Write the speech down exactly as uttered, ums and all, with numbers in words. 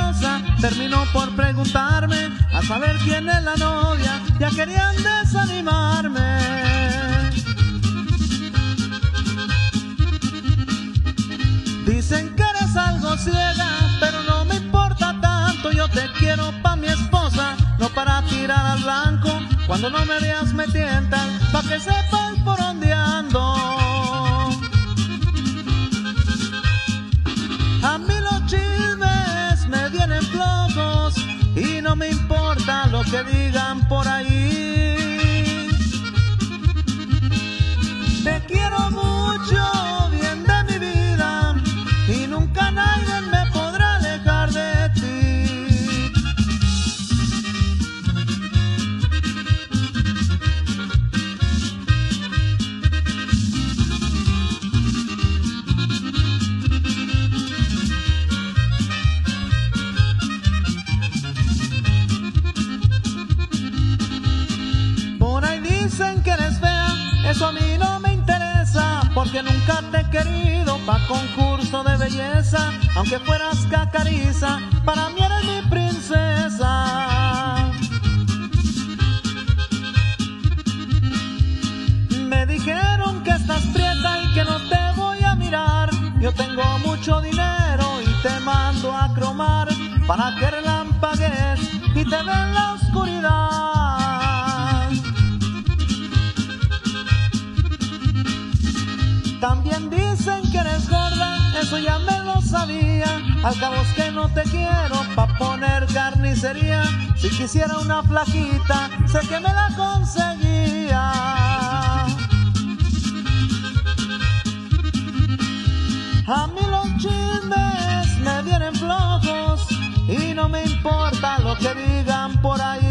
celosa terminó por preguntarme a saber quién es la novia. Ya querían desanimarme. Dicen que eres algo ciega, pero no me importa tanto. Yo te quiero pa' mi esposa, no para tirar al blanco. Cuando no me veas me tientan, pa' que sepas por dónde ando. A mí los chismes me vienen flojos y no me importa lo que digan por ahí. Te quiero mucho, bien de mi vida, y nunca nadie me podrá alejar de ti. Por ahí dicen que eres fea, eso a mí no me interesa, porque nunca te he querido pa' concurso de belleza. Aunque fueras cacariza, para mí eres mi princesa. Me dijeron que estás prieta y que no te voy a mirar. Yo tengo mucho dinero y te mando a cromar para que relampagues y te ve en la oscuridad. También dicen que eres gorda, eso ya me lo sabía. Al cabo es que no te quiero pa' poner carnicería. Si quisiera una flaquita, sé que me la conseguía. A mí los chismes me vienen flojos y no me importa lo que digan por ahí.